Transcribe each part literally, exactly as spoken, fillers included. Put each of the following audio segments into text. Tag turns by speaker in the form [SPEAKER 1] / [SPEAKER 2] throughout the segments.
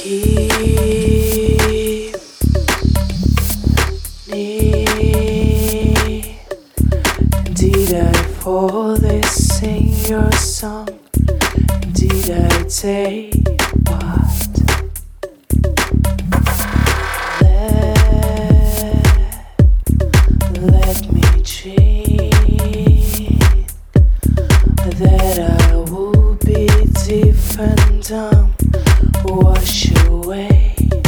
[SPEAKER 1] Keep me. Did I fall this in your song? Did I take what? Let, let me dream that I will be different. Um, wash away.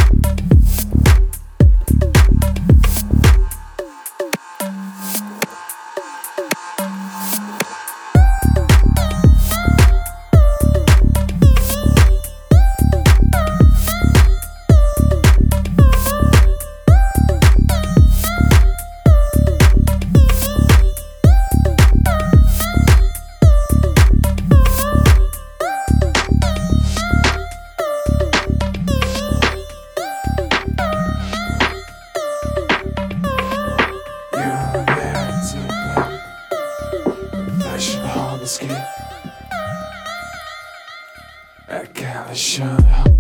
[SPEAKER 2] I gotta shut up.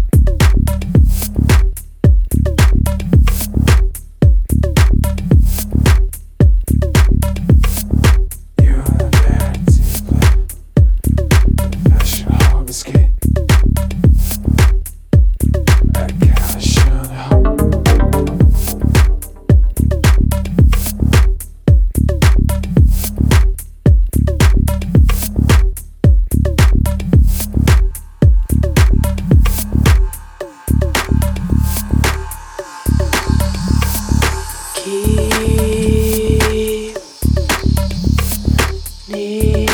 [SPEAKER 2] You're there to play professional hobby skate. I gotta shut up.
[SPEAKER 1] Keep me.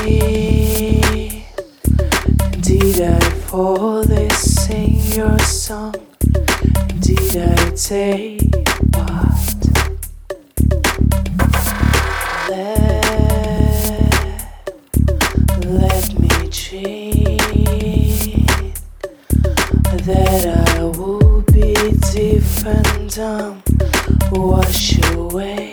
[SPEAKER 1] Did I fall this in your song? Did I take what? Let, let me dream that I will be different. Um, wash away.